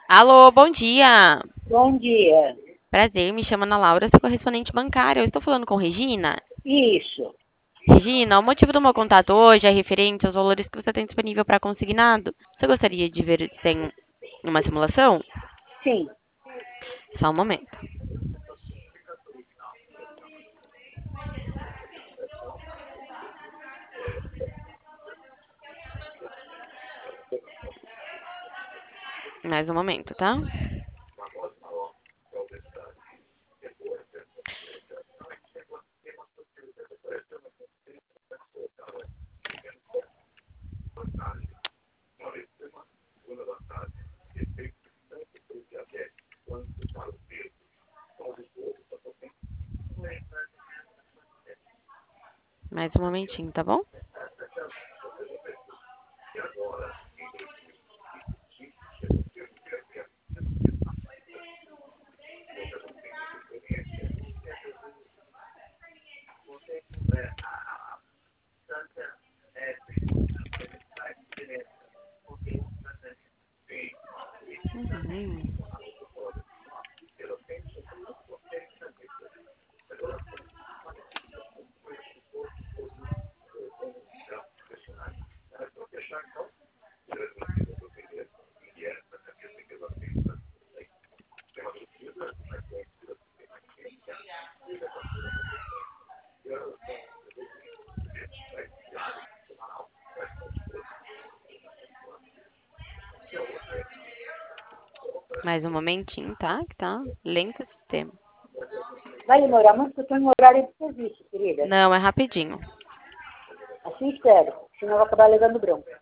Alô, bom dia. Bom dia. Prazer, me chamo Ana Laura, sou correspondente bancária. Eu estou falando com Regina. Isso. Regina, o motivo do meu contato hoje é referente aos valores que você tem disponível para consignado. Você gostaria de ver se tem uma simulação? Sim. Só um momento. Mais um momento, tá? Mais um momentinho, tá bom? Uhum. Mais um momentinho, tá? Que tá lento o sistema. Vai demorar muito porque eu estou em horário de serviço, querida. Não, é rapidinho. Assim espero, senão eu vou acabar levando bronca.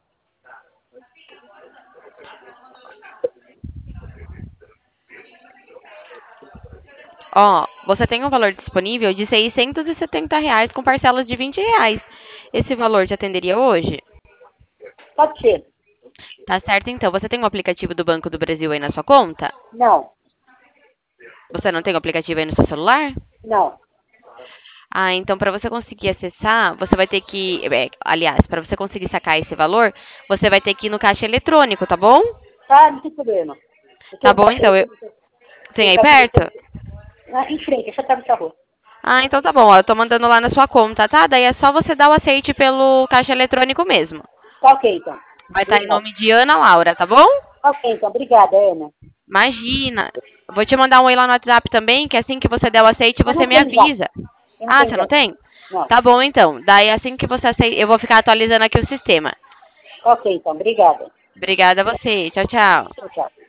Ó, você tem um valor disponível de R$ 670 com parcelas de R$ 20. Esse valor te atenderia hoje? Pode ser. Tá certo, então. Você tem um aplicativo do Banco do Brasil aí na sua conta? Não. Você não tem o aplicativo aí no seu celular? Não. Ah, então para você conseguir acessar, você vai ter que, aliás, para você conseguir sacar esse valor, você vai ter que ir no caixa eletrônico, tá bom? Tá, não tem problema. Eu Tá tenho um bom, caixa então. eletrônico. Tem Tenho um aí caixa perto? eletrônico. Em frente, essa tá no rua. Ah, então tá bom. Ó, eu tô mandando lá na sua conta, tá? Daí é só você dar o aceite pelo caixa eletrônico mesmo. Tá ok, então. Vai estar em Obrigada. nome de Ana Laura, tá bom? Ok, então. Obrigada, Ana. Imagina. Vou te mandar um oi lá no WhatsApp também, que assim que você der o aceite, Eu você não me tenho já. avisa. Eu não Ah, tenho você já. não tem? Não. Tá bom, então. Daí assim que você aceita, eu vou ficar atualizando aqui o sistema. Ok, então. Obrigada. Obrigada a você. Tchau, tchau. Tchau, tchau.